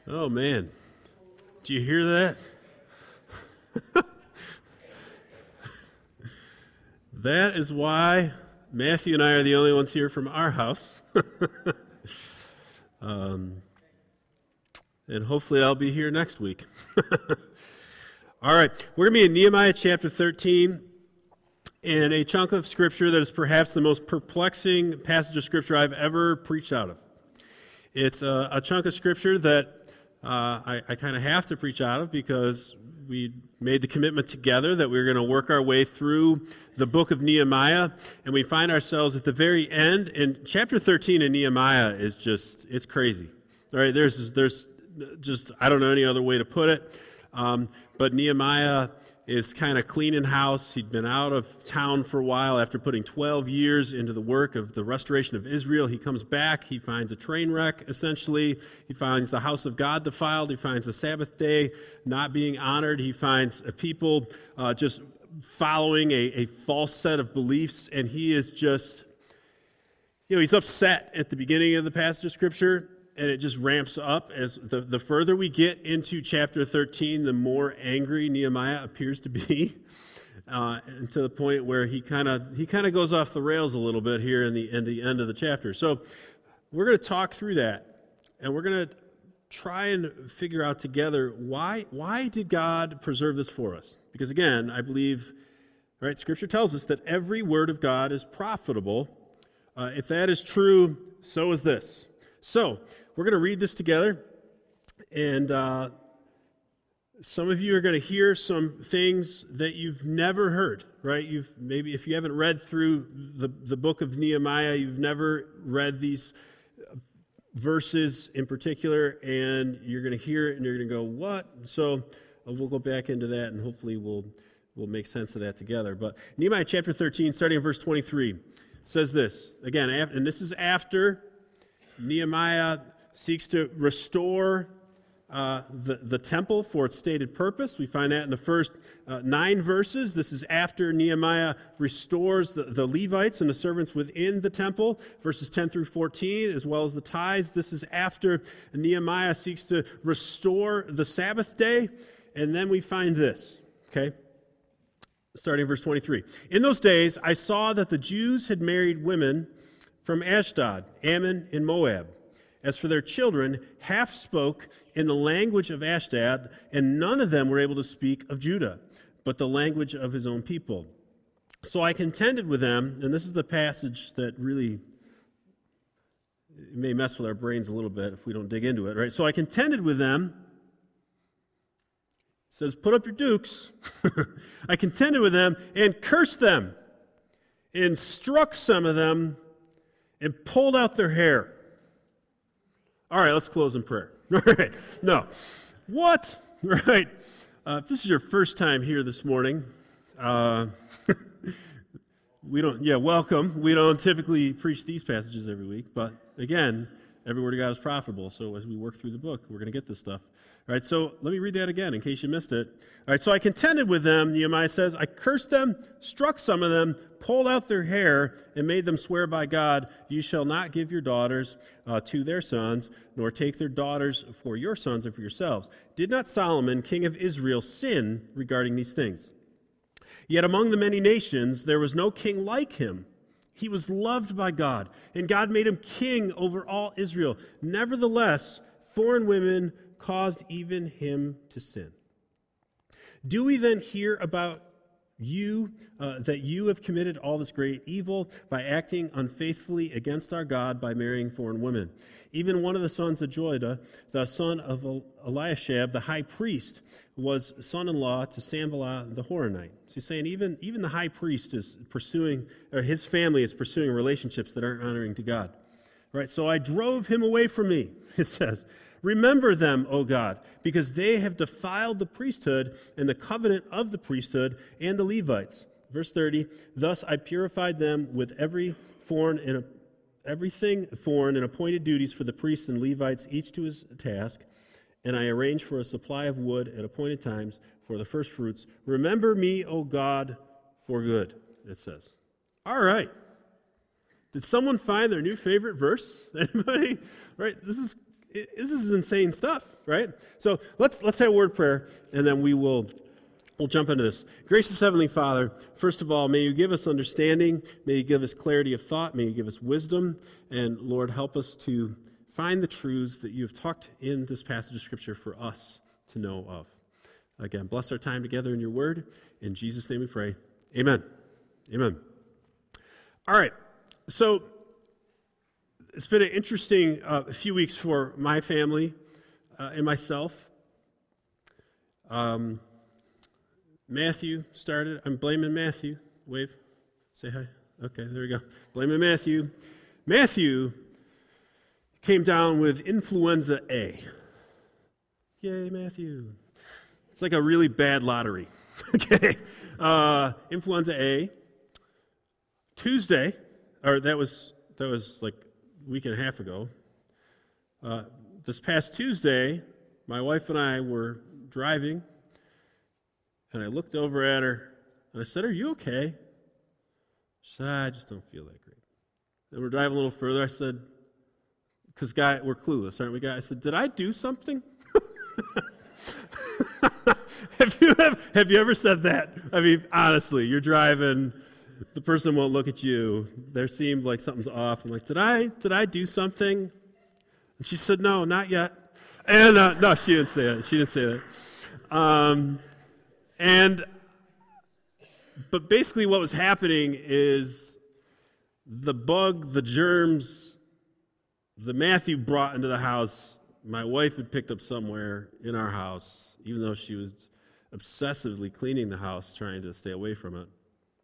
Oh, man. Do you hear that? That is why Matthew and I are the only ones here from our house. And hopefully I'll be here next week. All right, we're going to be in Nehemiah chapter 13, and a chunk of Scripture that is perhaps the most perplexing passage of Scripture I've ever preached out of. It's a chunk of Scripture that I kind of have to preach out of because we made the commitment together that we were going to work our way through the book of Nehemiah, and we find ourselves at the very end. And chapter 13 in Nehemiah is just, it's crazy. All right, there's just, I don't know any other way to put it, but Nehemiah is kind of cleaning house. He'd been out of town for a while after putting 12 years into the work of the restoration of Israel. He comes back. He finds a train wreck, essentially. He finds the house of God defiled. He finds the Sabbath day not being honored. He finds people just following a false set of beliefs, and he is just, he's upset at the beginning of the passage of Scripture, and it just ramps up as the further we get into chapter 13, the more angry Nehemiah appears to be, and to the point where he kind of goes off the rails a little bit here in the end of the chapter. So we're going to talk through that, and we're going to try and figure out together why did God preserve this for us? Because again, I believe, right, Scripture tells us that every word of God is profitable. If that is true, so is this. So we're going to read this together, and some of you are going to hear some things that you've never heard, right? Maybe if you haven't read through the book of Nehemiah, you've never read these verses in particular, and you're going to hear it, and you're going to go, what? So we'll go back into that, and hopefully we'll make sense of that together. But Nehemiah chapter 13, starting in verse 23, says this, again, and this is after Nehemiah seeks to restore the temple for its stated purpose. We find that in the first 9 verses. This is after Nehemiah restores the Levites and the servants within the temple, verses 10 through 14, as well as the tithes. This is after Nehemiah seeks to restore the Sabbath day. And then we find this, okay? Starting in verse 23. In those days, I saw that the Jews had married women from Ashdod, Ammon, and Moab. As for their children, half spoke in the language of Ashdod, and none of them were able to speak of Judah, but the language of his own people. So I contended with them, and this is the passage that really may mess with our brains a little bit if we don't dig into it, right? So I contended with them. It says, put up your dukes. I contended with them and cursed them and struck some of them and pulled out their hair. All right, let's close in prayer. All right, no. What? Right. If this is your first time here this morning, welcome. We don't typically preach these passages every week, but again, every word of God is profitable. So as we work through the book, we're going to get this stuff. All right, so let me read that again in case you missed it. All right, so I contended with them, Nehemiah says. I cursed them, struck some of them, pulled out their hair, and made them swear by God, you shall not give your daughters to their sons, nor take their daughters for your sons or for yourselves. Did not Solomon, king of Israel, sin regarding these things? Yet among the many nations there was no king like him. He was loved by God, and God made him king over all Israel. Nevertheless, foreign women caused even him to sin. Do we then hear about you, that you have committed all this great evil by acting unfaithfully against our God by marrying foreign women? Even one of the sons of Joiada, the son of Eliashib, the high priest, was son-in-law to Sanballat the Horonite. So he's saying even the high priest is pursuing, or his family is pursuing relationships that aren't honoring to God. Right? So I drove him away from me, it says. Remember them, O God, because they have defiled the priesthood and the covenant of the priesthood and the Levites. Verse 30, thus I purified them with everything foreign and appointed duties for the priests and Levites, each to his task, and I arranged for a supply of wood at appointed times for the first fruits. Remember me, O God, for good, it says. All right. Did someone find their new favorite verse? Anybody? Right? This is this is insane stuff, right? So let's say a word prayer, and then we'll jump into this. Gracious Heavenly Father, first of all, may you give us understanding, may you give us clarity of thought, may you give us wisdom, and Lord, help us to find the truths that you have talked in this passage of Scripture for us to know of. Again, bless our time together in your word. In Jesus' name we pray. Amen. Amen. All right, so it's been an interesting few weeks for my family and myself. Matthew started. I'm blaming Matthew. Wave. Say hi. Okay, there we go. Blaming Matthew. Matthew came down with influenza A. Yay, Matthew. It's like a really bad lottery. Okay. Influenza A. Tuesday, or that was like a week and a half ago. This past Tuesday, my wife and I were driving, and I looked over at her, and I said, "Are you okay?" She said, "I just don't feel that great." Then we're driving a little further. I said, because we're clueless, aren't we, guys? I said, "Did I do something?" Have you ever said that? I mean, honestly, you're driving, the person won't look at you. There seemed like something's off. I'm like, did I do something? And she said, "No, not yet." And no, she didn't say that. She didn't say that. But basically what was happening is the bug, the germs, that Matthew brought into the house, my wife had picked up somewhere in our house, even though she was obsessively cleaning the house, trying to stay away from it.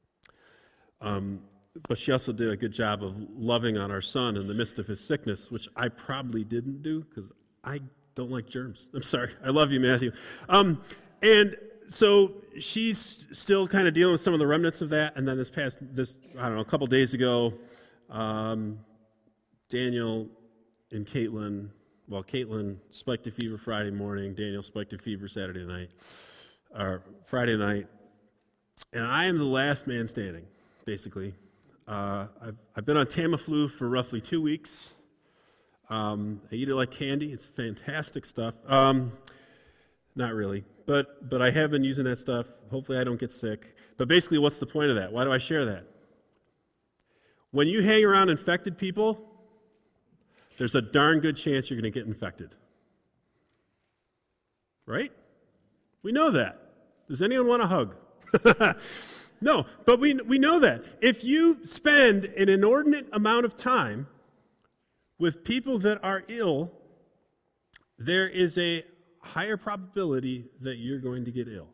But she also did a good job of loving on our son in the midst of his sickness, which I probably didn't do because I don't like germs. I'm sorry. I love you, Matthew. And so she's still kind of dealing with some of the remnants of that. And then a couple days ago, Daniel and Caitlin spiked a fever Friday morning. Daniel spiked a fever Friday night. And I am the last man standing, basically. I've been on Tamiflu for roughly 2 weeks. I eat it like candy. It's fantastic stuff. Not really, but I have been using that stuff. Hopefully I don't get sick. But basically, what's the point of that? Why do I share that? When you hang around infected people, there's a darn good chance you're going to get infected. Right? We know that. Does anyone want a hug? No, but we know that. If you spend an inordinate amount of time with people that are ill, there is a higher probability that you're going to get ill.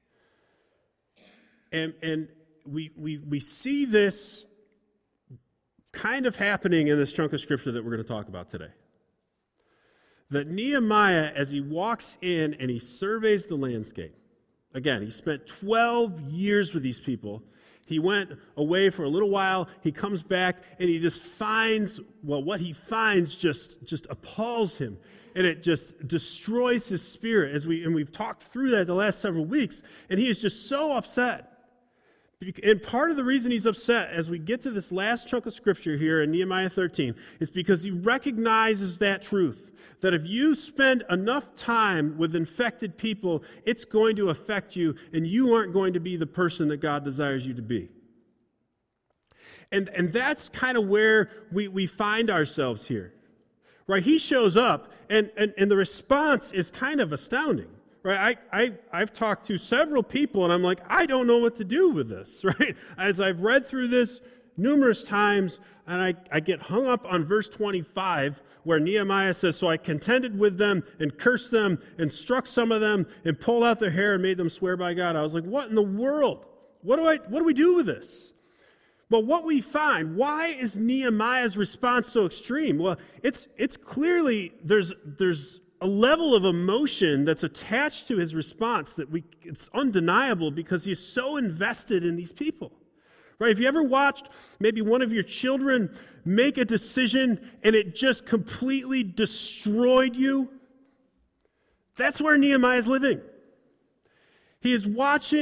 And we see this kind of happening in this chunk of Scripture that we're going to talk about today. That Nehemiah, as he walks in and he surveys the landscape, again, he spent 12 years with these people. He went away for a little while. He comes back, and he just finds, what he finds just appalls him. And it just destroys his spirit. And we've talked through that the last several weeks. And he is just so upset. And part of the reason he's upset as we get to this last chunk of Scripture here in Nehemiah 13 is because he recognizes that truth. That if you spend enough time with infected people, it's going to affect you, and you aren't going to be the person that God desires you to be. And that's kind of where we find ourselves here. Right? He shows up, and the response is kind of astounding. Right? I've talked to several people, and I'm like, I don't know what to do with this. Right? As I've read through this numerous times, and I get hung up on verse 25, where Nehemiah says, "So I contended with them and cursed them and struck some of them and pulled out their hair and made them swear by God." I was like, what in the world? What do we do with this? Well, what we find, why is Nehemiah's response so extreme? Well, it's clearly there's a level of emotion that's attached to his response it's undeniable because he's so invested in these people. Right? Have you ever watched maybe one of your children make a decision and it just completely destroyed you? That's where Nehemiah is living. He is watching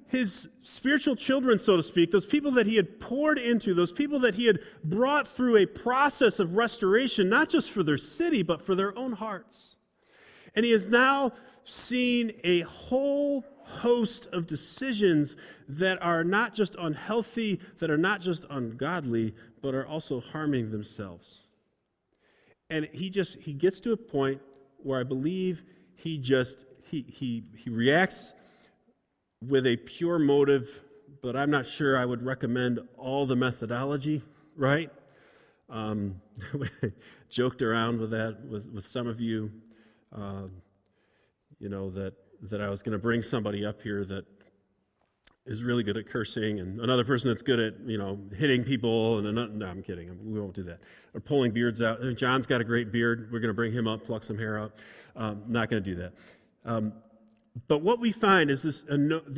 his spiritual children, so to speak, those people that he had poured into, those people that he had brought through a process of restoration, not just for their city, but for their own hearts. And he has now seen a whole host of decisions that are not just unhealthy, that are not just ungodly, but are also harming themselves. And he gets to a point where I believe he reacts with a pure motive, but I'm not sure I would recommend all the methodology, right? Joked around with that with some of you, that I was going to bring somebody up here that is really good at cursing, and another person that's good at, hitting people, no, I'm kidding. We won't do that. Or pulling beards out. John's got a great beard. We're going to bring him up, pluck some hair out. Not going to do that. But what we find is this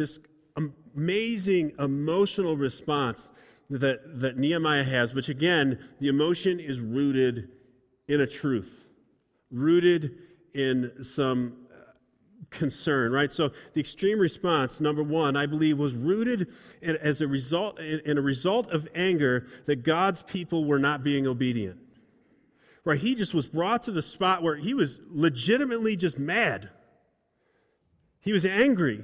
amazing emotional response that Nehemiah has, which again, the emotion is rooted in a truth, rooted in some concern, right? So the extreme response, number one, I believe, was rooted in a result of anger that God's people were not being obedient. Right? He just was brought to the spot where he was legitimately just mad. He was angry.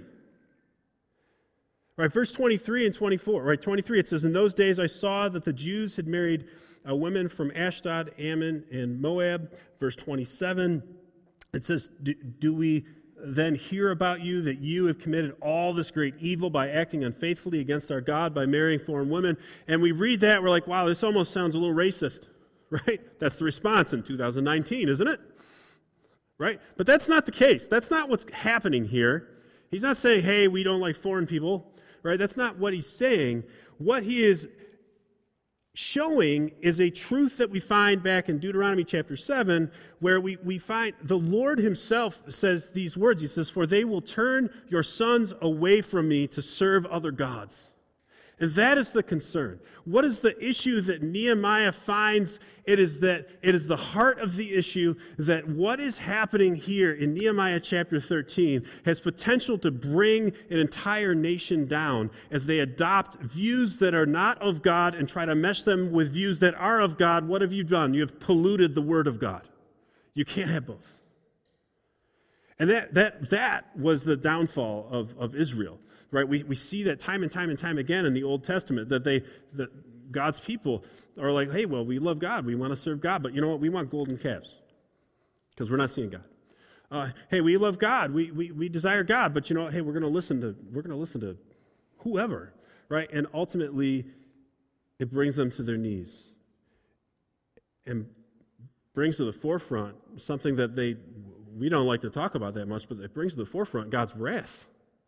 Right, verse 23 and 24. Right, 23, it says, "In those days I saw that the Jews had married women from Ashdod, Ammon, and Moab." Verse 27, it says, "Do we then hear about you that you have committed all this great evil by acting unfaithfully against our God, by marrying foreign women?" And we read that, we're like, wow, this almost sounds a little racist, right? That's the response in 2019, isn't it? Right? But that's not the case. That's not what's happening here. He's not saying, hey, we don't like foreign people, right? That's not what he's saying. What he is showing is a truth that we find back in Deuteronomy chapter 7, where we find the Lord himself says these words. He says, "For they will turn your sons away from me to serve other gods." And that is the concern. What is the issue that Nehemiah finds? It is the heart of the issue that what is happening here in Nehemiah chapter 13 has potential to bring an entire nation down as they adopt views that are not of God and try to mesh them with views that are of God. What have you done? You have polluted the word of God. You can't have both. And that was the downfall of Israel. Right, we see that time and time and time again in the Old Testament that God's people are like, hey, well, we love God, we want to serve God, but you know what? We want golden calves because we're not seeing God. Hey, we love God, we desire God, but you know, hey, we're going to listen to whoever, right? And ultimately, it brings them to their knees and brings to the forefront something that we don't like to talk about that much, but it brings to the forefront God's wrath.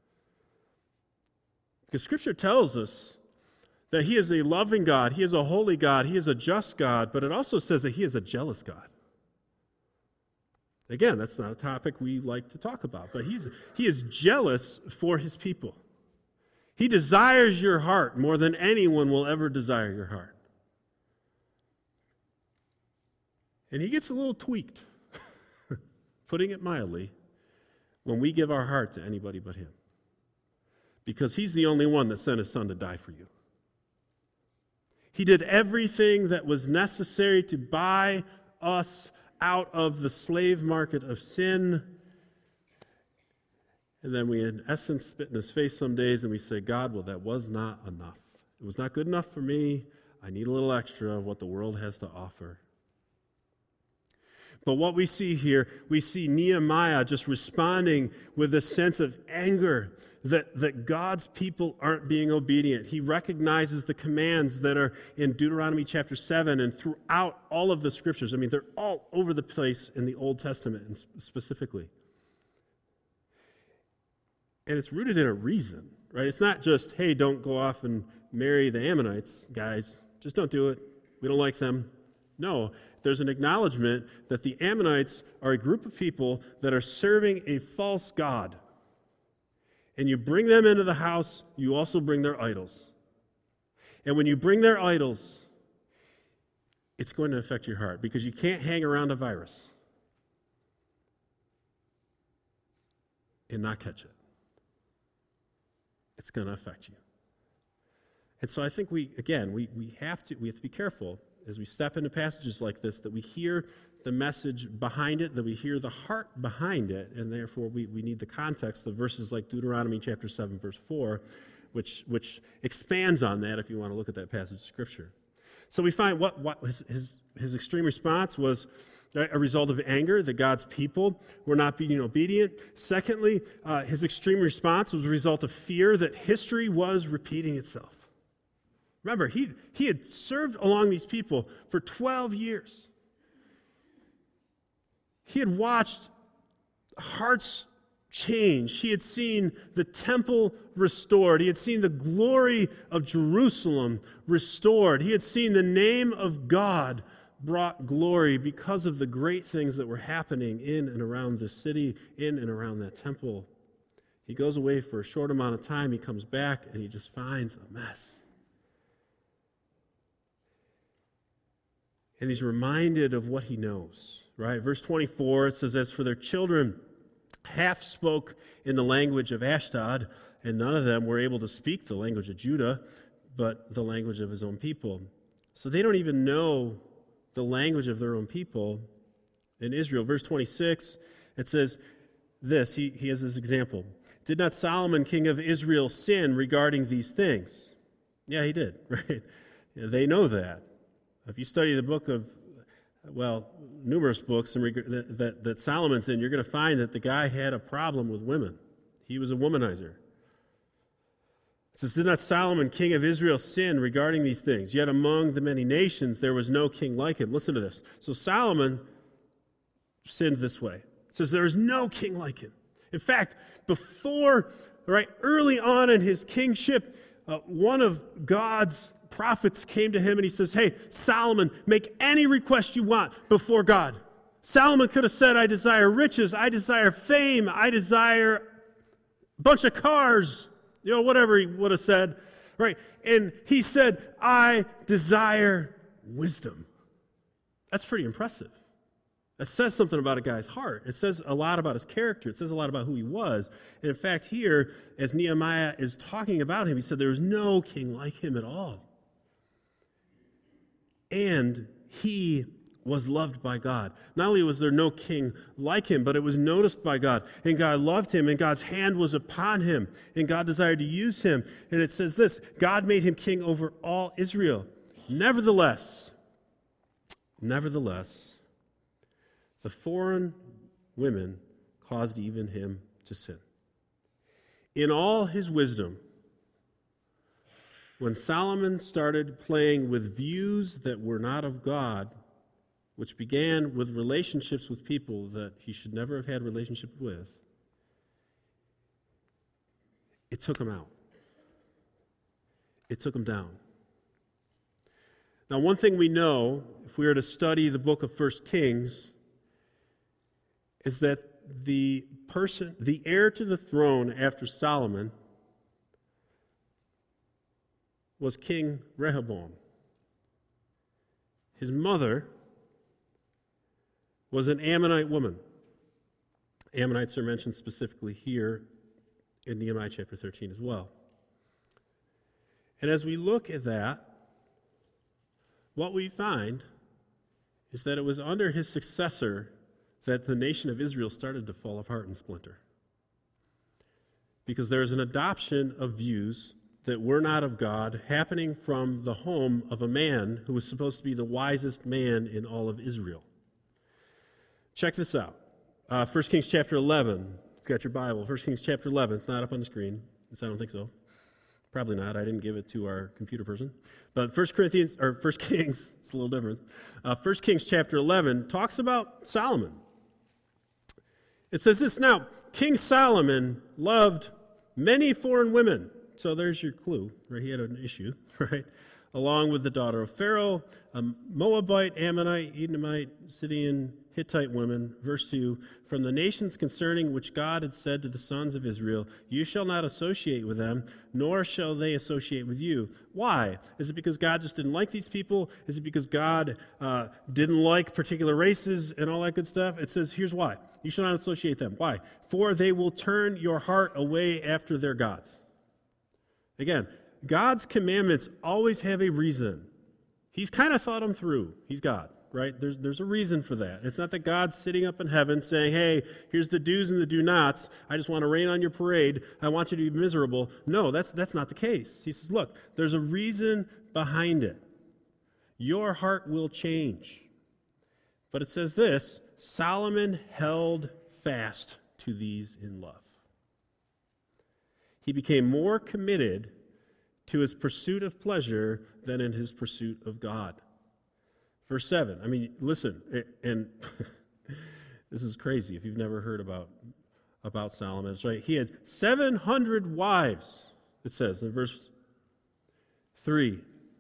Because Scripture tells us that he is a loving God, he is a holy God, he is a just God, but it also says that he is a jealous God. Again, that's not a topic we like to talk about, but he is jealous for his people. He desires your heart more than anyone will ever desire your heart. And he gets a little tweaked, putting it mildly, when we give our heart to anybody but him. Because he's the only one that sent his son to die for you. He did everything that was necessary to buy us out of the slave market of sin. And then we, in essence, spit in his face some days and we say, God, well, that was not enough. It was not good enough for me. I need a little extra of what the world has to offer. But what we see here, we see Nehemiah just responding with a sense of anger that God's people aren't being obedient. He recognizes the commands that are in Deuteronomy chapter 7 and throughout all of the scriptures. I mean, they're all over the place in the Old Testament specifically. And it's rooted in a reason, right? It's not just, hey, don't go off and marry the Ammonites, guys. Just don't do it. We don't like them. No, there's an acknowledgement that the Ammonites are a group of people that are serving a false god. And you bring them into the house, you also bring their idols. And when you bring their idols, it's going to affect your heart because you can't hang around a virus and not catch it. it's going to affect you. And so I think we have to be careful as we step into passages like this, that we hear the message behind it, that we hear the heart behind it, and therefore we need the context of verses like Deuteronomy chapter 7, verse 4, which expands on that if you want to look at that passage of Scripture. So we find what his extreme response was a result of anger that God's people were not being obedient. Secondly, his extreme response was a result of fear that history was repeating itself. Remember, he had served along these people for 12 years. He had watched hearts change. He had seen the temple restored. He had seen the glory of Jerusalem restored. He had seen the name of God brought glory because of the great things that were happening in and around the city, in and around that temple. He goes away for a short amount of time. He comes back and he just finds a mess. And he's reminded of what he knows, right? Verse 24, it says, as for their children, half spoke in the language of Ashdod, and none of them were able to speak the language of Judah, but the language of his own people. So they don't even know the language of their own people in Israel. Verse 26, it says this, he has this example. Did not Solomon, king of Israel, sin regarding these things? Yeah, he did, right? They know that. If you study the book of, numerous books that Solomon's in, you're going to find that the guy had a problem with women. He was a womanizer. It says, did not Solomon, king of Israel, sin regarding these things? Yet among the many nations there was no king like him. Listen to this. So Solomon sinned this way. It says there is no king like him. In fact, early on in his kingship, one of God's prophets came to him and he says, hey, Solomon, make any request you want before God. Solomon could have said, I desire riches, I desire fame, I desire a bunch of cars, whatever he would have said, right? And he said, I desire wisdom. That's pretty impressive. That says something about a guy's heart. It says a lot about his character. It says a lot about who he was. And in fact, here, as Nehemiah is talking about him, he said there was no king like him at all. And he was loved by God. Not only was there no king like him, but it was noticed by God. And God loved him, and God's hand was upon him, and God desired to use him. And it says this, God made him king over all Israel. Nevertheless, the foreign women caused even him to sin. In all his wisdom, when Solomon started playing with views that were not of God, which began with relationships with people that he should never have had a relationship with, it took him out. It took him down. Now, one thing we know, if we were to study the book of 1 Kings, is that the heir to the throne after Solomon was King Rehoboam. His mother was an Ammonite woman. Ammonites are mentioned specifically here in Nehemiah chapter 13 as well. And as we look at that, what we find is that it was under his successor that the nation of Israel started to fall apart and splinter. Because there is an adoption of views that were not of God happening from the home of a man who was supposed to be the wisest man in all of Israel. Check this out. 1 Kings chapter 11. If you've got your Bible, 1 Kings chapter 11. It's not up on the screen. I don't think so. Probably not. I didn't give it to our computer person. But 1 Kings, it's a little different. 1 Kings chapter 11 talks about Solomon. It says this, now, King Solomon loved many foreign women. So there's your clue, right? He had an issue, right? Along with the daughter of Pharaoh, a Moabite, Ammonite, Edomite, Sidonian, Hittite women. Verse 2, from the nations concerning which God had said to the sons of Israel, you shall not associate with them, nor shall they associate with you. Why? Is it because God just didn't like these people? Is it because God didn't like particular races and all that good stuff? It says, here's why. You shall not associate them. Why? For they will turn your heart away after their gods. Again, God's commandments always have a reason. He's kind of thought them through. He's God, right? There's a reason for that. It's not that God's sitting up in heaven saying, hey, here's the do's and the do-nots. I just want to rain on your parade. I want you to be miserable. No, that's not the case. He says, look, there's a reason behind it. Your heart will change. But it says this, Solomon held fast to these in love. He became more committed to his pursuit of pleasure than in his pursuit of God. Verse 7, I mean, listen, and this is crazy if you've never heard about Solomon. It's right. He had 700 wives, it says in verse 3.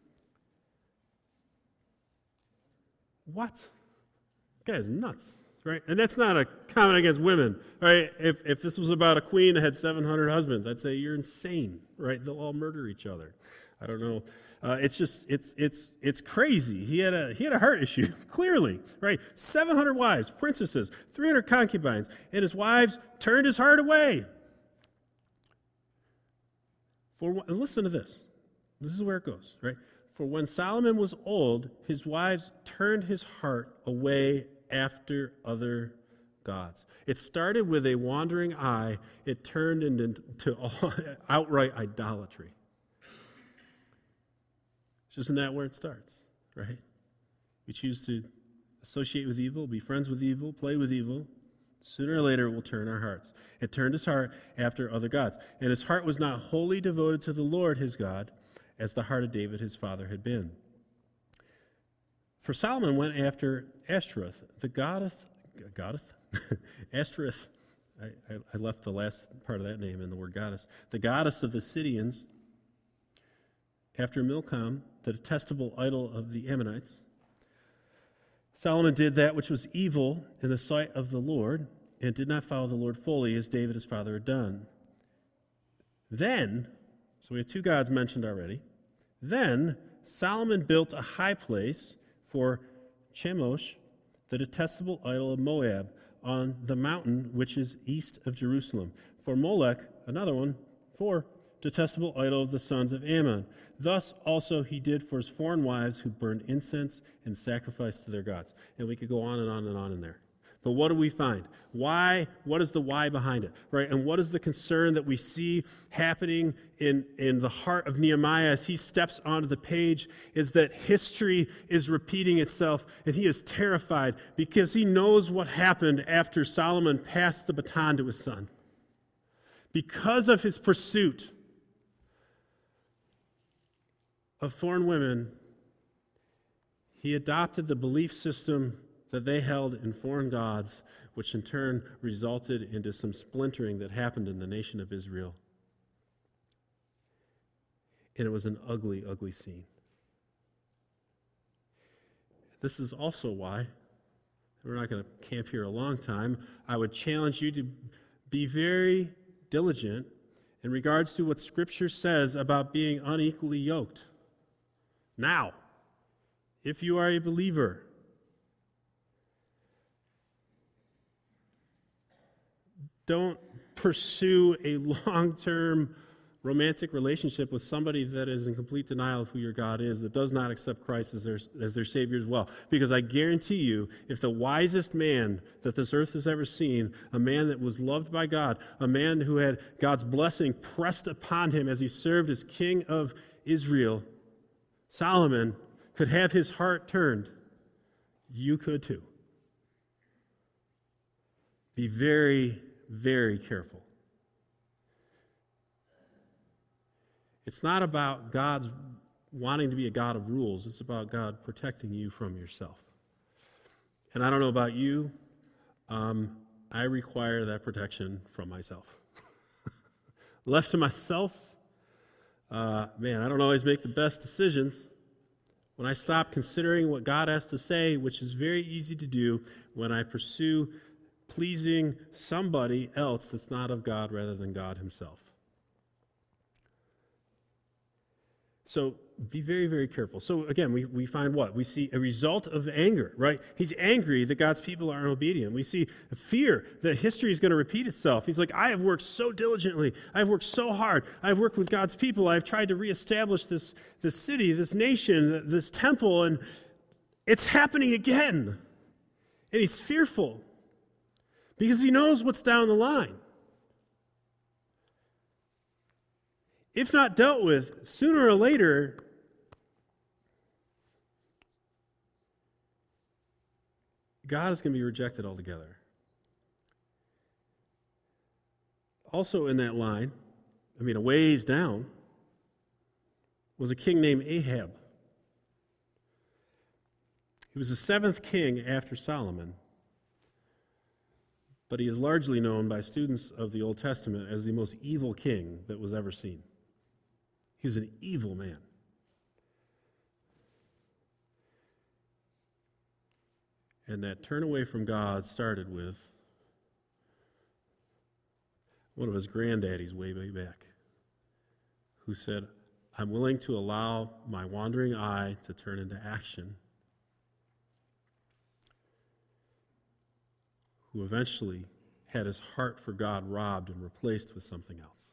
What? That guy's nuts, right? And that's not a comment against women, right? If this was about a queen that had 700 husbands, I'd say you're insane, right? They'll all murder each other. I don't know. It's crazy. He had a heart issue, clearly, right? 700 wives, princesses, 300 concubines, and his wives turned his heart away. Listen to this. This is where it goes, right? For when Solomon was old, his wives turned his heart away after other gods. It started with a wandering eye. It turned into outright idolatry. Isn't that where it starts, right? We choose to associate with evil, be friends with evil, play with evil. Sooner or later, it will turn our hearts. It turned his heart after other gods. And his heart was not wholly devoted to the Lord his God, as the heart of David his father had been. For Solomon went after Ashtoreth, the Ashtoreth, I left the last part of that name in the word goddess, the goddess of the Sidonians, after Milcom, the detestable idol of the Ammonites. Solomon did that which was evil in the sight of the Lord, and did not follow the Lord fully, as David his father had done. Then, so we have two gods mentioned already. Then Solomon built a high place for Chemosh, the detestable idol of Moab, on the mountain which is east of Jerusalem. For Molech, another one, for detestable idol of the sons of Ammon. Thus also he did for his foreign wives who burned incense and sacrificed to their gods. And we could go on and on and on in there. But what do we find? Why? What is the why behind it? Right? And what is the concern that we see happening in the heart of Nehemiah as he steps onto the page is that history is repeating itself, and he is terrified because he knows what happened after Solomon passed the baton to his son. Because of his pursuit of foreign women, he adopted the belief system that they held in foreign gods, which in turn resulted into some splintering that happened in the nation of Israel. And it was an ugly, ugly scene. This is also why, we're not going to camp here a long time, I would challenge you to be very diligent in regards to what Scripture says about being unequally yoked. Now, if you are a believer, don't pursue a long-term romantic relationship with somebody that is in complete denial of who your God is, that does not accept Christ as their Savior as well. Because I guarantee you, if the wisest man that this earth has ever seen, a man that was loved by God, a man who had God's blessing pressed upon him as he served as king of Israel, Solomon, could have his heart turned, you could too. Be very, very careful. It's not about God's wanting to be a God of rules. It's about God protecting you from yourself. And I don't know about you, I require that protection from myself. Left to myself, I don't always make the best decisions. When I stop considering what God has to say, which is very easy to do when I pursue pleasing somebody else that's not of God rather than God himself. So be very, very careful. So again, we find what? We see a result of anger, right? He's angry that God's people are obedient. We see a fear that history is going to repeat itself. He's like, I have worked so diligently. I have worked so hard. I have worked with God's people. I have tried to reestablish this city, this nation, this temple, and it's happening again. And he's fearful because he knows what's down the line. If not dealt with, sooner or later, God is going to be rejected altogether. Also in that line, a ways down, was a king named Ahab. He was the seventh king after Solomon, but he is largely known by students of the Old Testament as the most evil king that was ever seen. He was an evil man. And that turn away from God started with one of his granddaddies way, way back, who said, I'm willing to allow my wandering eye to turn into action, who eventually had his heart for God robbed and replaced with something else.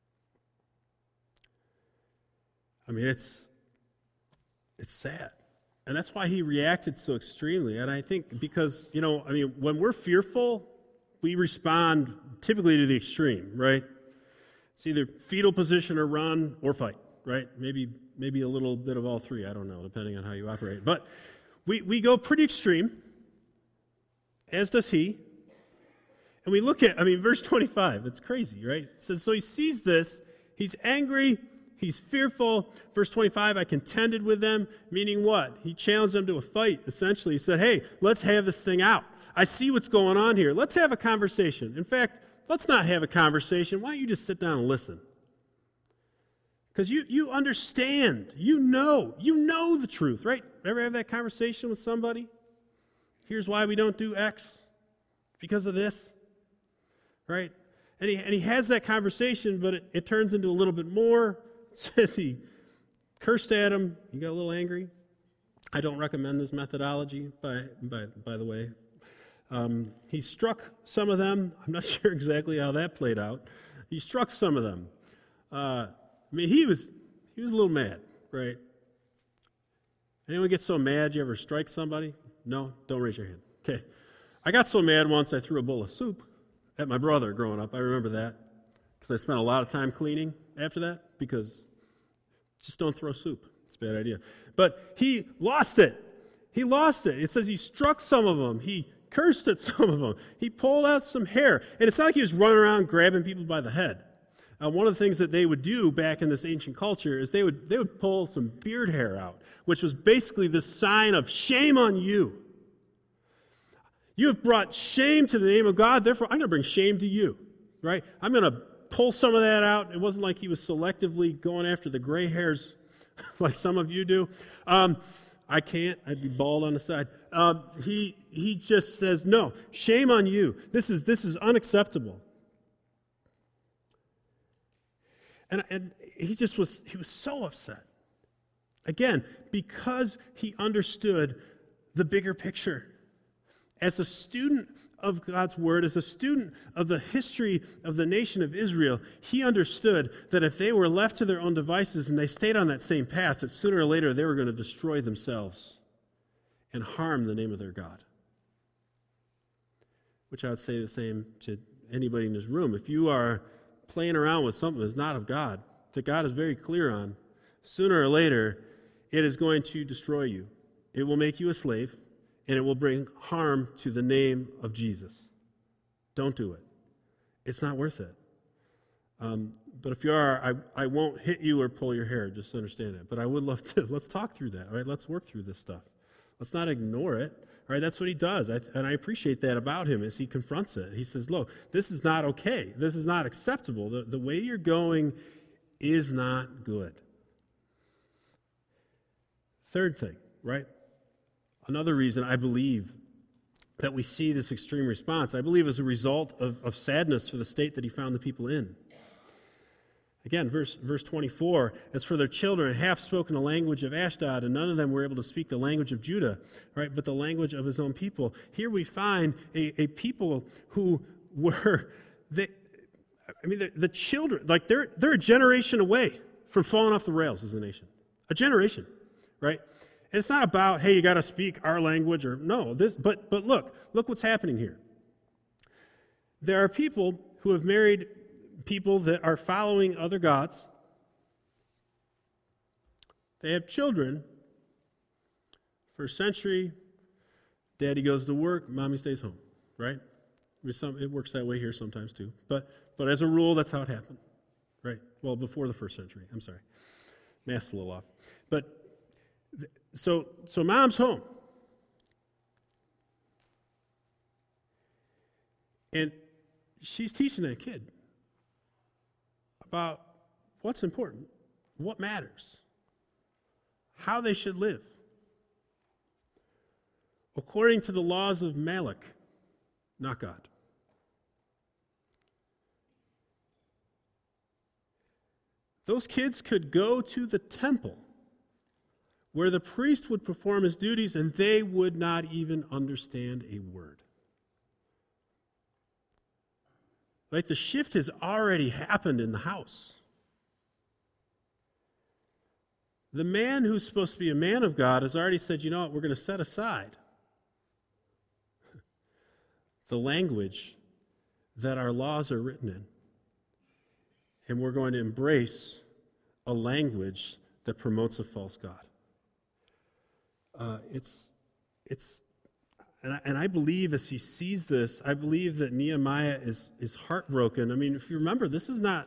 It's sad. And that's why he reacted so extremely. And I think because, when we're fearful, we respond typically to the extreme, right? It's either fetal position or run or fight, right? Maybe a little bit of all three. I don't know, depending on how you operate. But we go pretty extreme, as does he. And we look at, verse 25, it's crazy, right? It says, so he sees this, he's angry, he's fearful. Verse 25, I contended with them, meaning what? He challenged them to a fight, essentially. He said, hey, let's have this thing out. I see what's going on here. Let's have a conversation. In fact, let's not have a conversation. Why don't you just sit down and listen? Because you understand. You know the truth, right? Ever have that conversation with somebody? Here's why we don't do X. Because of this, right? And he has that conversation, but it turns into a little bit more. It says he cursed at him. He got a little angry. I don't recommend this methodology, by the way. He struck some of them. I'm not sure exactly how that played out. He struck some of them. He was a little mad, right? Anyone get so mad you ever strike somebody? No? Don't raise your hand. Okay. I got so mad once I threw a bowl of soup at my brother growing up. I remember that because I spent a lot of time cleaning after that because just don't throw soup. It's a bad idea. But he lost it. He lost it. It says he struck some of them. He cursed at some of them. He pulled out some hair. And it's not like he was running around grabbing people by the head. One of the things that they would do back in this ancient culture is they would pull some beard hair out, which was basically the sign of shame on you. You have brought shame to the name of God, therefore I'm going to bring shame to you, right? I'm going to pull some of that out. It wasn't like he was selectively going after the gray hairs like some of you do. I can't. I'd be bald on the side. He just says, no, shame on you. This is unacceptable. And he was so upset. Again, because he understood the bigger picture. As a student of God's Word, as a student of the history of the nation of Israel, he understood that if they were left to their own devices and they stayed on that same path, that sooner or later they were going to destroy themselves and harm the name of their God. Which I would say the same to anybody in this room. If you are playing around with something that's not of God, that God is very clear on, sooner or later it is going to destroy you. It will make you a slave. And it will bring harm to the name of Jesus. Don't do it. It's not worth it. But if you are, I won't hit you or pull your hair, just understand it. But I would love to. Let's talk through that, all right? Let's work through this stuff. Let's not ignore it, all right? That's what he does. And I appreciate that about him as he confronts it. He says, look, this is not okay. This is not acceptable. The way you're going is not good. Third thing, right? Another reason I believe that we see this extreme response, I believe is a result of sadness for the state that he found the people in. Again, verse 24, as for their children, half spoken the language of Ashdod, and none of them were able to speak the language of Judah, right, but the language of his own people. Here we find a people who were, the children, like they're a generation away from falling off the rails as a nation. A generation, right? And it's not about, hey, you got to speak our language, or no, but look what's happening here. There are people who have married people that are following other gods. They have children. First century, daddy goes to work, mommy stays home, right? It works that way here sometimes too. But as a rule, that's how it happened, right? Well, before the first century. I'm sorry. Math's a little off. But so mom's home. And she's teaching that kid about what's important, what matters, how they should live, according to the laws of Malak, not God. Those kids could go to the temple where the priest would perform his duties, and they would not even understand a word. Right? The shift has already happened in the house. The man who's supposed to be a man of God has already said, you know what, we're going to set aside the language that our laws are written in. And we're going to embrace a language that promotes a false God. And I believe as he sees this, I believe that Nehemiah is heartbroken. I mean, if you remember, this is not,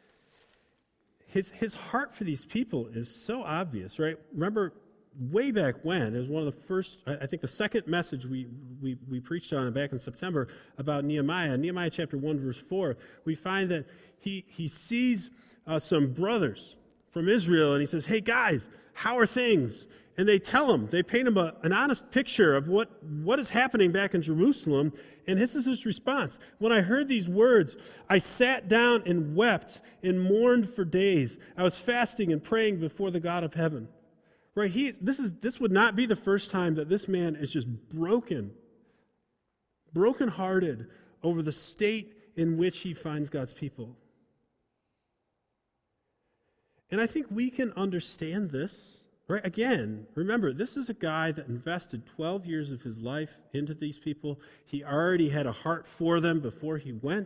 his heart for these people is so obvious, right? Remember, way back when, it was one of the first, I think the second message we preached on back in September about Nehemiah chapter 1, verse 4, we find that he sees some brothers from Israel, and he says, hey guys, how are things? And they tell him, they paint him an honest picture of what is happening back in Jerusalem. And this is his response. When I heard these words, I sat down and wept and mourned for days. I was fasting and praying before the God of heaven. Right? This would not be the first time that this man is just brokenhearted over the state in which he finds God's people. And I think we can understand this. Right? Again, remember, this is a guy that invested 12 years of his life into these people. He already had a heart for them before he went.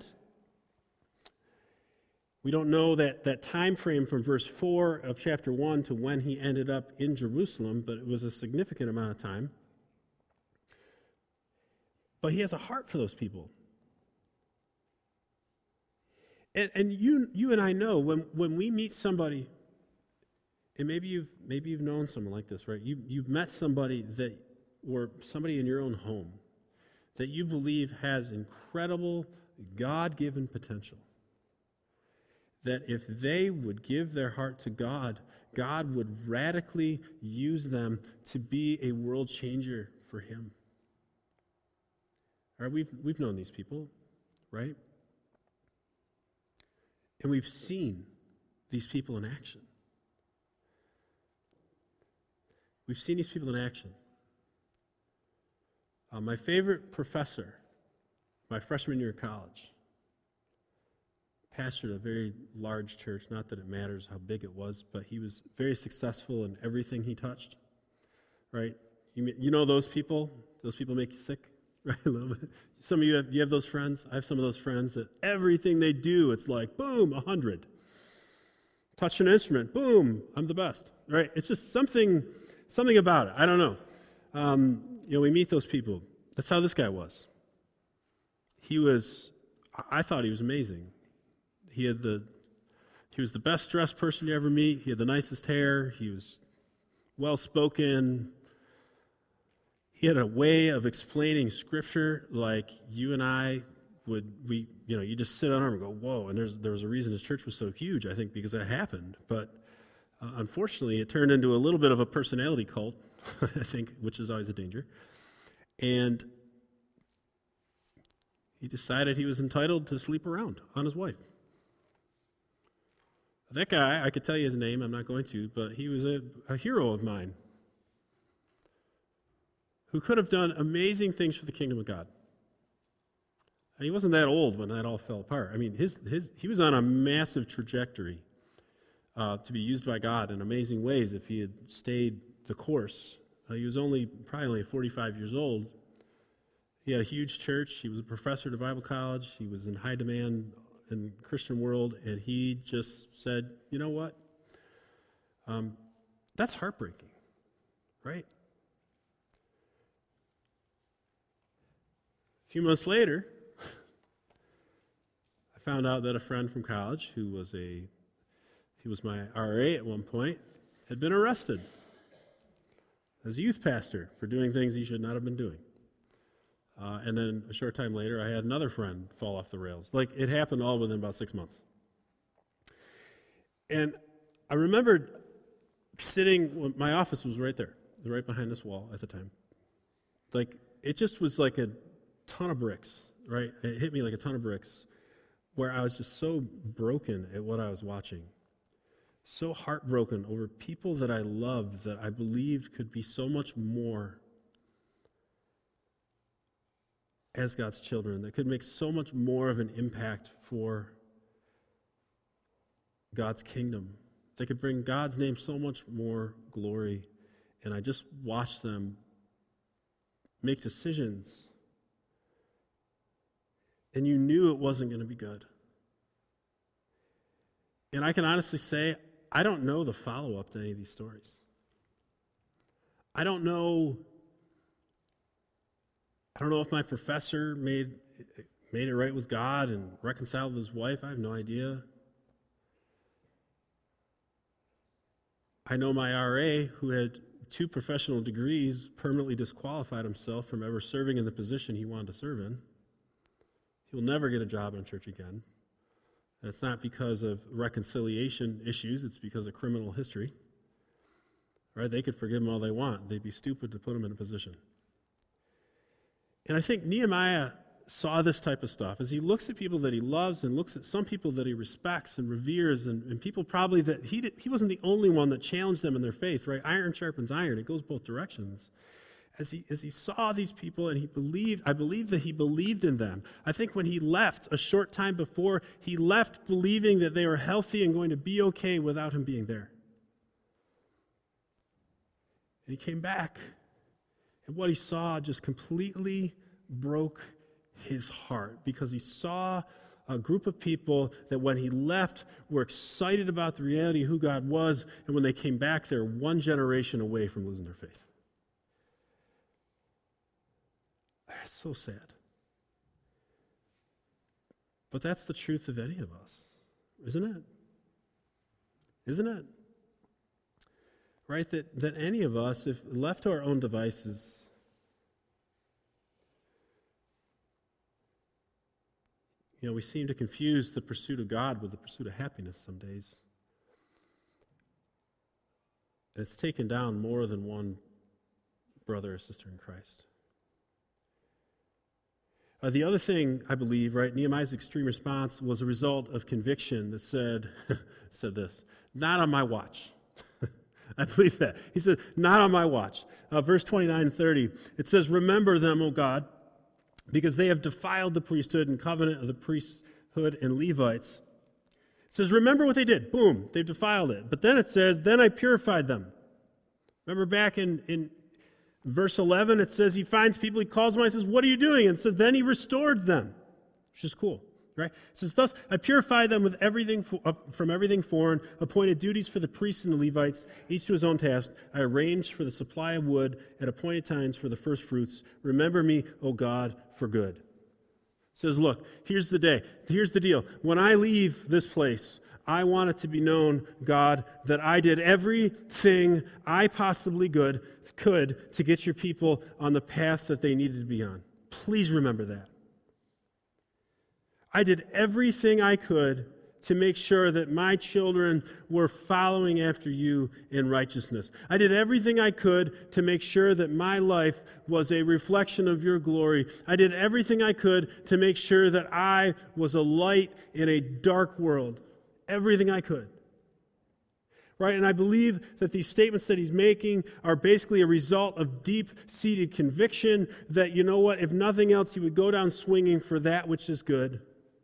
We don't know that time frame from verse 4 of chapter 1 to when he ended up in Jerusalem, but it was a significant amount of time. But he has a heart for those people. And you and I know when we meet somebody, and maybe you've known someone like this, right? You've met somebody or somebody in your own home that you believe has incredible God-given potential. That if they would give their heart to God, God would radically use them to be a world changer for Him. All right, we've known these people, right? And we've seen these people in action. We've seen these people in action. My favorite professor, my freshman year of college, pastored a very large church. Not that it matters how big it was, but he was very successful in everything he touched. Right? You know those people? Those people make you sick, right? A little bit. Some of you have those friends. I have some of those friends that everything they do, it's like, boom, 100. Touch an instrument, boom, I'm the best. Right? It's just something about it. I don't know. We meet those people. That's how this guy was. I thought he was amazing. He was the best dressed person you ever meet. He had the nicest hair. He was well spoken. He had a way of explaining Scripture like you and I would. You just sit on him and go, whoa. And there was a reason his church was so huge, I think, because that happened. But unfortunately, it turned into a little bit of a personality cult, I think, which is always a danger. And he decided he was entitled to sleep around on his wife. That guy, I could tell you his name, I'm not going to, but he was a hero of mine who could have done amazing things for the kingdom of God. And he wasn't that old when that all fell apart. I mean, he was on a massive trajectory to be used by God in amazing ways if he had stayed the course. He was probably only 45 years old. He had a huge church. He was a professor at a Bible college. He was in high demand in the Christian world, and he just said, you know what? That's heartbreaking, right? A few months later, I found out that a friend from college he was my RA at one point, had been arrested as a youth pastor for doing things he should not have been doing. And then a short time later, I had another friend fall off the rails. Like, it happened all within about 6 months. And I remembered my office was right there, right behind this wall at the time. Like, it just was like a ton of bricks, right? It hit me like a ton of bricks, where I was just so broken at what I was watching. So heartbroken over people that I loved, that I believed could be so much more as God's children, that could make so much more of an impact for God's kingdom. They could bring God's name so much more glory. And I just watched them make decisions. And you knew it wasn't going to be good. And I can honestly say, I don't know the follow-up to any of these stories. I don't know if my professor made it right with God and reconciled with his wife. I have no idea. I know my RA, who had 2 professional degrees, permanently disqualified himself from ever serving in the position he wanted to serve in. He will never get a job in church again. And it's not because of reconciliation issues, it's because of criminal history. Right? They could forgive him all they want. They'd be stupid to put him in a position. And I think Nehemiah saw this type of stuff as he looks at people that he loves and looks at some people that he respects and reveres and people probably that he wasn't the only one that challenged them in their faith, right? Iron sharpens iron. It goes both directions. As he saw these people and I believe that he believed in them. I think when he left a short time before, he left believing that they were healthy and going to be okay without him being there. And he came back. And what he saw just completely broke his heart because he saw a group of people that when he left were excited about the reality of who God was, and when they came back, they're one generation away from losing their faith. That's so sad. But that's the truth of any of us, isn't it? Isn't it? Right, that any of us, if left to our own devices, we seem to confuse the pursuit of God with the pursuit of happiness some days. And it's taken down more than one brother or sister in Christ. The other thing, I believe, right, Nehemiah's extreme response was a result of conviction that said this, not on my watch. I believe that. He said, not on my watch. Verse 29 and 30, it says, remember them, O God, because they have defiled the priesthood and covenant of the priesthood and Levites. It says, remember what they did. Boom, they've defiled it. But then it says, then I purified them. Remember back in verse 11, it says he finds people, he calls them and says, what are you doing? And it says, then he restored them, which is cool. Right? It says, thus I purified them with everything from everything foreign, appointed duties for the priests and the Levites, each to his own task. I arranged for the supply of wood at appointed times for the first fruits. Remember me, O God, for good. It says, look, here's the day. Here's the deal. When I leave this place, I want it to be known, God, that I did everything I possibly could to get your people on the path that they needed to be on. Please remember that. I did everything I could to make sure that my children were following after you in righteousness. I did everything I could to make sure that my life was a reflection of your glory. I did everything I could to make sure that I was a light in a dark world. Everything I could. right? And I believe that these statements that he's making are basically a result of deep-seated conviction that, you know what, if nothing else, he would go down swinging for that which is good.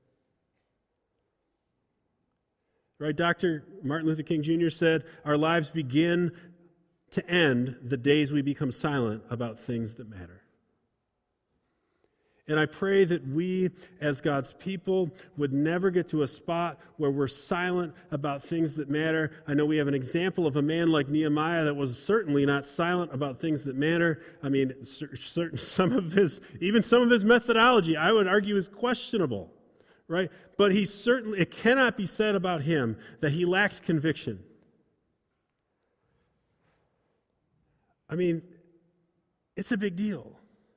Right? Dr. Martin Luther King Jr. said, our lives begin to end the days we become silent about things that matter. And I pray that we, as God's people, would never get to a spot where we're silent about things that matter. I know we have an example of a man like Nehemiah that was certainly not silent about things that matter. I mean, some of his methodology, I would argue, is questionable, right? But it cannot be said about him that he lacked conviction. I mean, it's a big deal.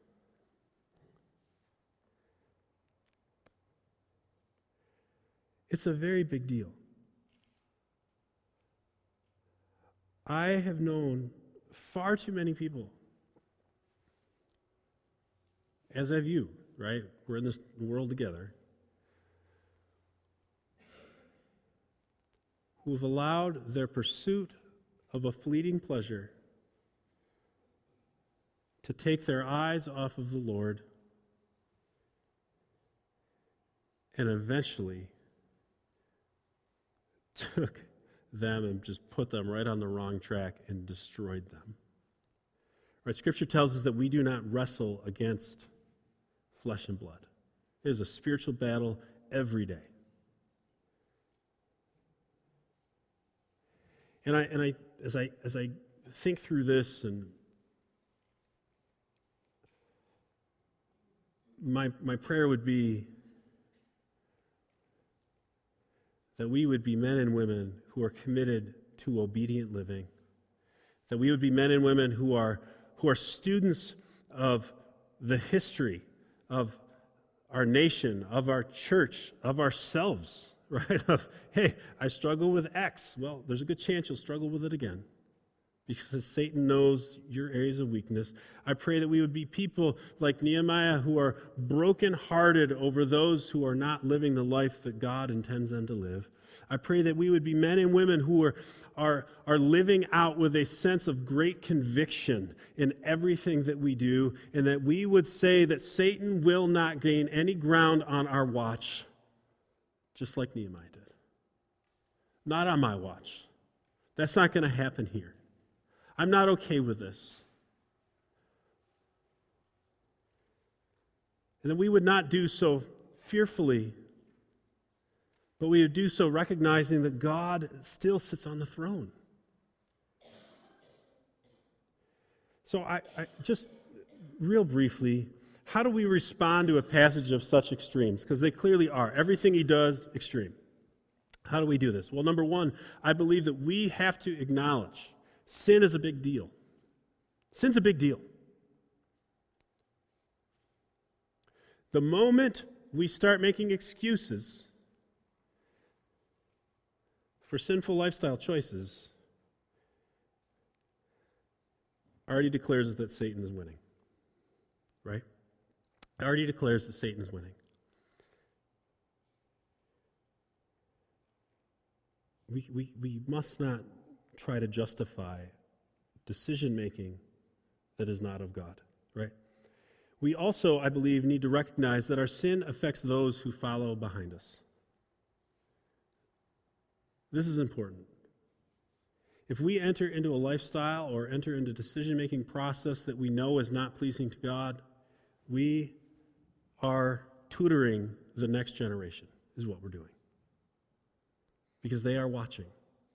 It's a very big deal. I have known far too many people, as have you, right? We're in this world together, who have allowed their pursuit of a fleeting pleasure to take their eyes off of the Lord and eventually took them and just put them right on the wrong track and destroyed them. Right? Scripture tells us that we do not wrestle against flesh and blood. It is a spiritual battle every day. And as I think through this, and my prayer would be that we would be men and women who are committed to obedient living, that we would be men and women who are students of the history of our nation, of our church, of ourselves, right? Of, hey, I struggle with X. Well, there's a good chance you'll struggle with it again, because Satan knows your areas of weakness. I pray that we would be people like Nehemiah who are brokenhearted over those who are not living the life that God intends them to live. I pray that we would be men and women who are living out with a sense of great conviction in everything that we do, and that we would say that Satan will not gain any ground on our watch, just like Nehemiah did. Not on my watch. That's not going to happen here. I'm not okay with this. And that we would not do so fearfully, but we would do so recognizing that God still sits on the throne. So I just real briefly, how do we respond to a passage of such extremes? Because they clearly are. Everything he does, extreme. How do we do this? Well, number one, I believe that we have to acknowledge sin is a big deal. Sin's a big deal. The moment we start making excuses for sinful lifestyle choices, already declares that Satan is winning. Right? It already declares that Satan is winning. We must not try to justify decision-making that is not of God, right? We also, I believe, need to recognize that our sin affects those who follow behind us. This is important. If we enter into a lifestyle or enter into a decision-making process that we know is not pleasing to God, we are tutoring the next generation, is what we're doing. Because they are watching.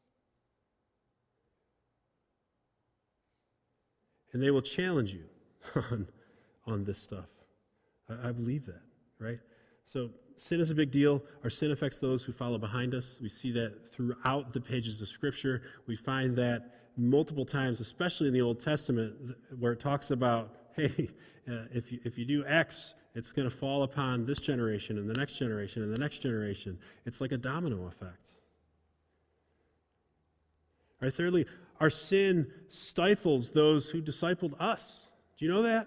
And they will challenge you on this stuff. I believe that, right? So sin is a big deal. Our sin affects those who follow behind us. We see that throughout the pages of Scripture. We find that multiple times, especially in the Old Testament, where it talks about, hey, if you do X, it's going to fall upon this generation and the next generation and the next generation. It's like a domino effect. All right, thirdly, our sin stifles those who discipled us. Do you know that?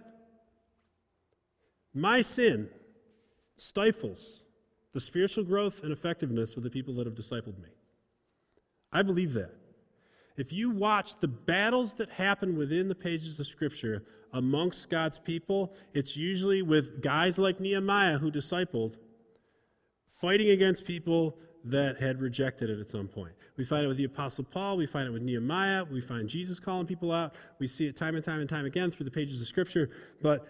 My sin stifles the spiritual growth and effectiveness of the people that have discipled me. I believe that. If you watch the battles that happen within the pages of Scripture amongst God's people, it's usually with guys like Nehemiah who discipled, fighting against people that had rejected it at some point. We find it with the Apostle Paul. We find it with Nehemiah. We find Jesus calling people out. We see it time and time and time again through the pages of Scripture. But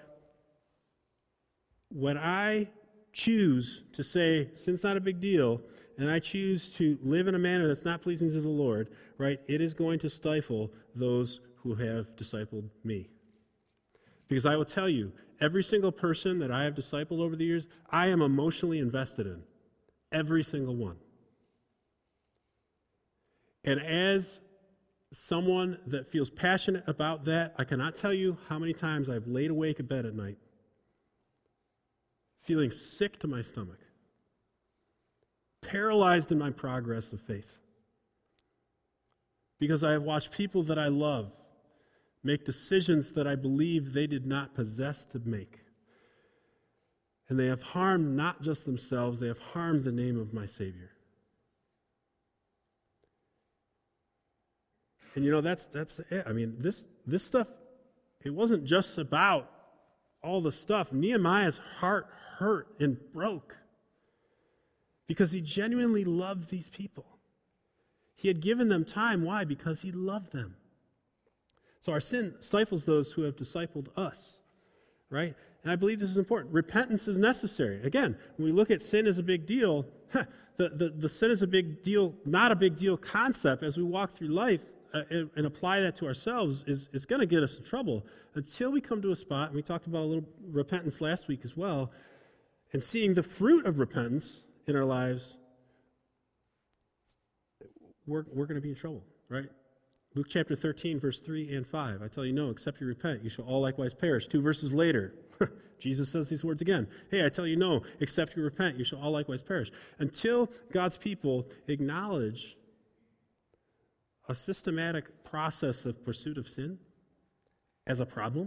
when I choose to say sin's not a big deal, and I choose to live in a manner that's not pleasing to the Lord, right, it is going to stifle those who have discipled me. Because I will tell you, every single person that I have discipled over the years, I am emotionally invested in. Every single one. And as someone that feels passionate about that, I cannot tell you how many times I've laid awake in bed at night feeling sick to my stomach, paralyzed in my progress of faith, because I have watched people that I love make decisions that I believe they did not possess to make. And they have harmed not just themselves, they have harmed the name of my Savior. And that's it. I mean, this stuff, it wasn't just about all the stuff. Nehemiah's heart hurt and broke because he genuinely loved these people. He had given them time. Why? Because he loved them. So our sin stifles those who have discipled us, right? And I believe this is important. Repentance is necessary. Again, when we look at sin as a big deal, the sin is a big deal, not a big deal concept as we walk through life and apply that to ourselves is going to get us in trouble until we come to a spot, and we talked about a little repentance last week as well, and seeing the fruit of repentance in our lives, we're going to be in trouble, right? Luke chapter 13, verse 3 and 5. I tell you, no, except you repent, you shall all likewise perish. 2 verses later, Jesus says these words again. Hey, I tell you, no, except you repent, you shall all likewise perish. Until God's people acknowledge a systematic process of pursuit of sin as a problem,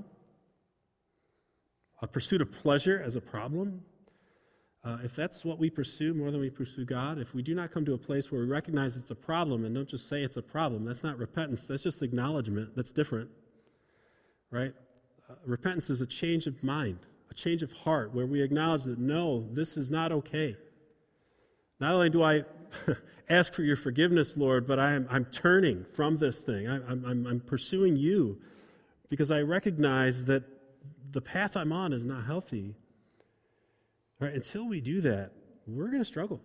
a pursuit of pleasure as a problem, if that's what we pursue more than we pursue God, if we do not come to a place where we recognize it's a problem and don't just say it's a problem, that's not repentance, that's just acknowledgement, that's different, right? Repentance is a change of mind, a change of heart, where we acknowledge that, no, this is not okay. Not only do I ask for your forgiveness, Lord, but I'm turning from this thing. I'm pursuing you because I recognize that the path I'm on is not healthy. Right? Until we do that, we're going to struggle.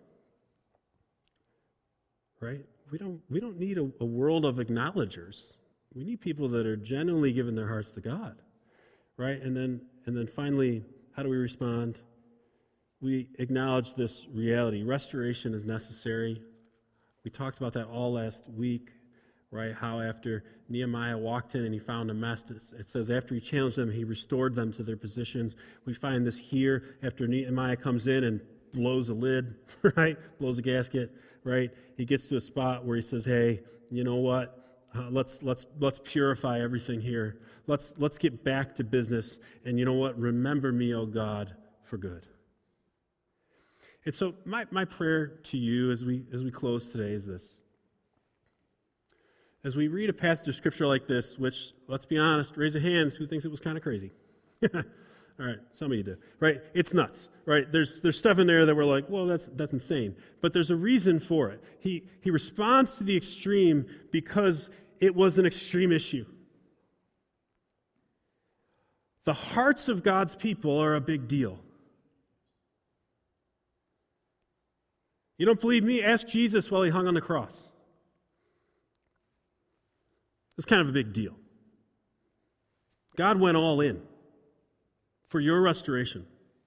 Right? We don't need a world of acknowledgers. We need people that are genuinely giving their hearts to God. Right? And then finally, how do we respond? We acknowledge this reality. Restoration is necessary. We talked about that all last week, right? How after Nehemiah walked in and he found a mess, it says after he challenged them, he restored them to their positions. We find this here after Nehemiah comes in and blows a lid, right? Blows a gasket, right? He gets to a spot where he says, hey, you know what? Let's purify everything here. Let's get back to business. And you know what? Remember me, O God, for good. And so my prayer to you as we close today is this. As we read a passage of Scripture like this, which, let's be honest, raise a hand who thinks it was kind of crazy. All right, some of you did. Right? It's nuts. Right? There's stuff in there that we're like, well, that's insane. But there's a reason for it. He responds to the extreme because it was an extreme issue. The hearts of God's people are a big deal. You don't believe me? Ask Jesus while he hung on the cross. It's kind of a big deal. God went all in for your restoration.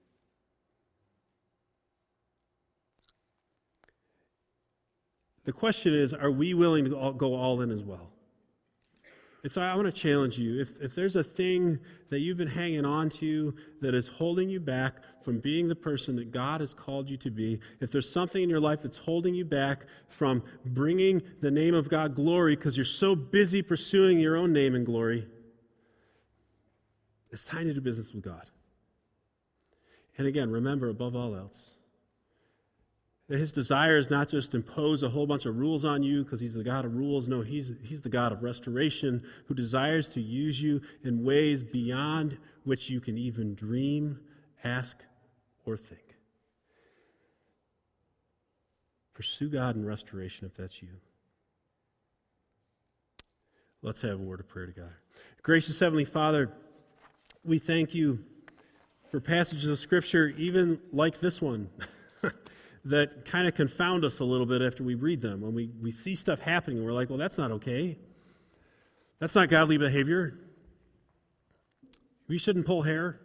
The question is, are we willing to go all in as well? And so I want to challenge you. If there's a thing that you've been hanging on to that is holding you back from being the person that God has called you to be, if there's something in your life that's holding you back from bringing the name of God glory because you're so busy pursuing your own name and glory, it's time to do business with God. And again, remember, above all else, His desire is not just to impose a whole bunch of rules on you because he's the God of rules. No, he's the God of restoration who desires to use you in ways beyond which you can even dream, ask, or think. Pursue God in restoration if that's you. Let's have a word of prayer together. Gracious Heavenly Father, we thank you for passages of Scripture, even like this one, that kind of confound us a little bit after we read them. When we see stuff happening, and we're like, well, that's not okay. That's not godly behavior. We shouldn't pull hair.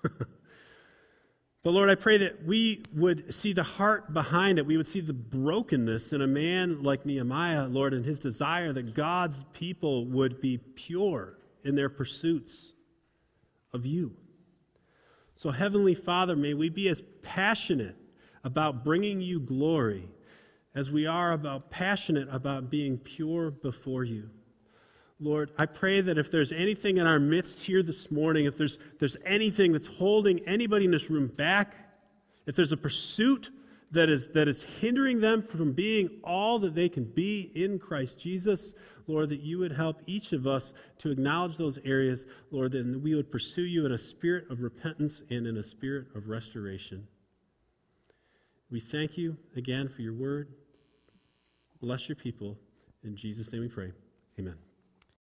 But Lord, I pray that we would see the heart behind it. We would see the brokenness in a man like Nehemiah, Lord, and his desire that God's people would be pure in their pursuits of you. So, Heavenly Father, may we be as passionate about bringing you glory as we are passionate about being pure before you. Lord, I pray that if there's anything in our midst here this morning, if there's anything that's holding anybody in this room back, if there's a pursuit that is hindering them from being all that they can be in Christ Jesus, Lord, that you would help each of us to acknowledge those areas, Lord, that we would pursue you in a spirit of repentance and in a spirit of restoration. We thank you again for your word. Bless your people. In Jesus' name we pray. Amen.